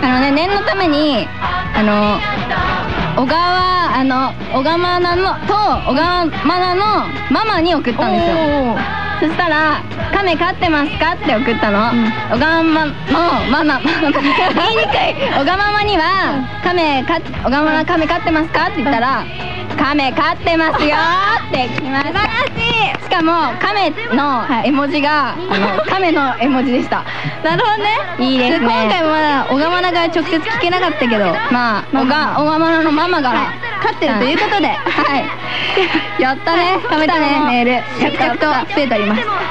念のために小川マナのママに送ったんですよ。そしたら「亀飼ってますか?」って送ったの。小川マのママ言いにくい。小川ママには「小川マナ亀飼ってますか?」って言ったら「亀飼ってますよ」って来ました。素晴らしい。しかも亀の絵文字が亀の絵文字でした。なるほどね。いいですね。今回もまだ小川マナが直接聞けなかったけど、まあ小川マナのママから飼ってるということで、はい。やったね。食べたね。メール着々と増えております。